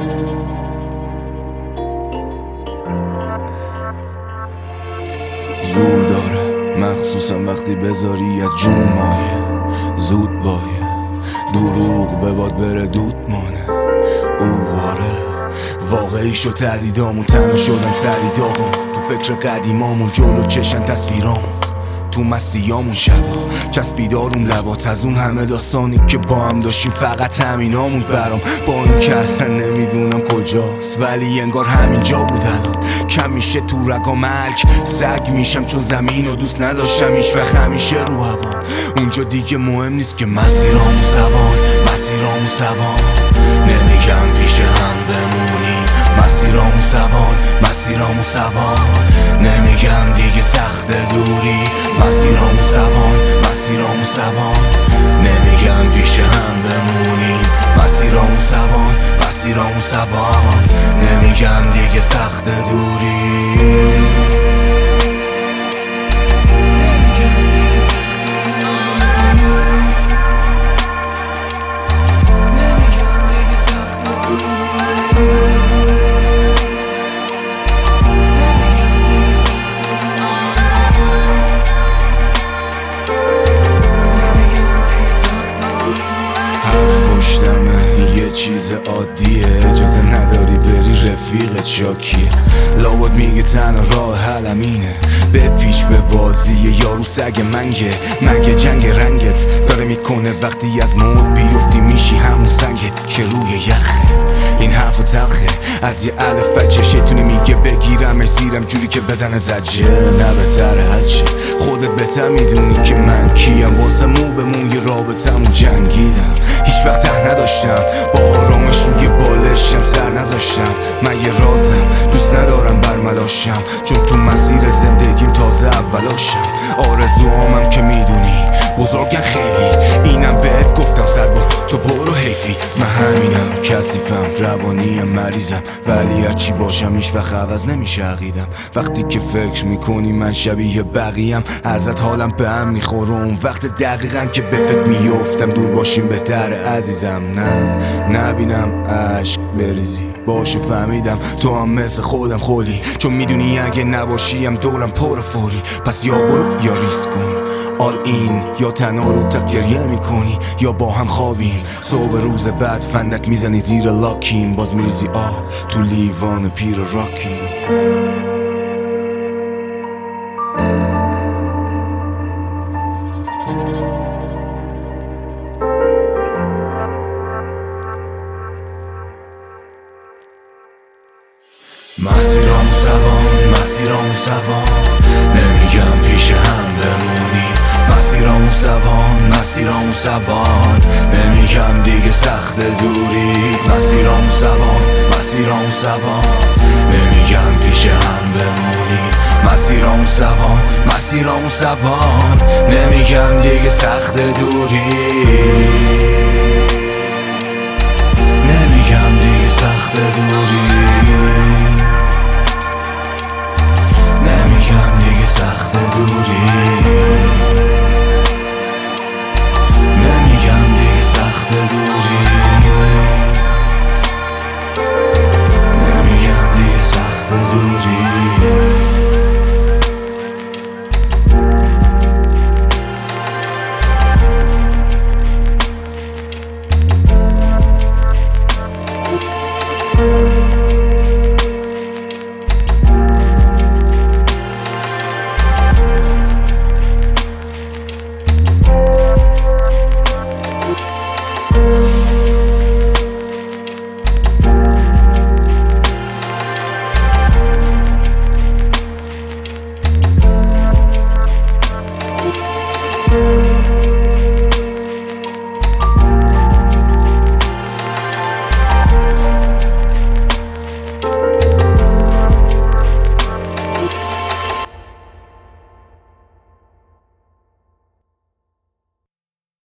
زور داره مخصوصا وقتی بذاری از جون مایه، زود بایه دروغ به باد بره دود مانه. اواره واقعیشو تردیدامون، تنها شدم سری داغم تو فکر قدیمامون، جلو چشن تصویرامون تو مسیامون، شبا چسبیدارون لبات از اون همه داستانی که با هم داشتیم، فقط همینامون برام. با این که اصلا نمیدونم کجاست ولی انگار همینجا بود الان. کم میشه تو رگا ملک سگ میشم چون زمین و دوست نداشتم هیچ وقت، همیشه رو هوا. اونجا دیگه مهم نیست که مسیرامون سوان، مسیرامون سوان. نمیگم پیش هم بمونیم، مسیرامون سوان، مسیرامون سوان. نمیگم دیگه سخت دوری، مسیرامون سوان، مسیرامون سوان. نمیگم پیش هم بمونیم، مسیرامون سوان، مسیرامون سوان. نمیگم دیگه سخت دوری. یه چیز عادیه، اجازه نداری بری رفیقت شاکیه. لابد میگه تنها راه حلم اینه، بپیچ به بازی یارو سگ منگه. مگه جنگ رنگت داره میکنه وقتی از موت بیفتی میشی همون سنگه که روی یخه. این حرف و تلخه از یه الف بچه شیطونه میگه بگیرمش زیرم جوری که بزنه زجه. نه بهتره هرچی خودت بهتر میدونی که من کیم، واسه مو به موی رابطمون جنگیدم. هیچ وقت ته نداشتم با آرامش روی بالشم سر نذاشتم. من یه رازم دوست ندارم برملاشم، چون تو مسیر زندگیم تازه اولاشم. آرزوامم که میدونی بزرگن خیلی، اینم بهت گفتم صد بار تو برو حیفی. من همینم کثیفم روانیم مریضم، ولی هرچی باشم هیچ وقت عوض نمیشه عقیدم. وقتی که فکر میکنی من شبیه بقیم، ازت حالم به هم میخوره اون وقت دقیقا که به فکر میفتم دور باشیم بهتره عزیزم. نه نبینم عشق بریزی، باشه فهمیدم تو هم مثل خودم خولی، چون میدونی اگه نباشیم دورم پر فوری. پس یا برو یا ریسک کن آل این، یا تنها رو گریه میکنی یا با هم خوابیم. صبح روز بعد فندک میزنی زیر لاکیم، باز میریزی آب تو لیوان پیر راکیم. مسیرامون سوان، مسیرامون سوان. نمیگم پیش هم بمونیم، مسیرامون سوان، مسیرامون سوان. نمیگم دیگه سخت دوری، مسیرامون سوان، مسیرامون سوان. نمیگم پیش هم بمونیم، مسیرامون سوان، مسیرامون سوان. نمیگم دیگه سخت دوری، نمیگم دیگه سخت دوری. نمیگم دیگه سخت دوری، نمیگم دیگه سخت دوری. نمیگم دیگه سخت دوری.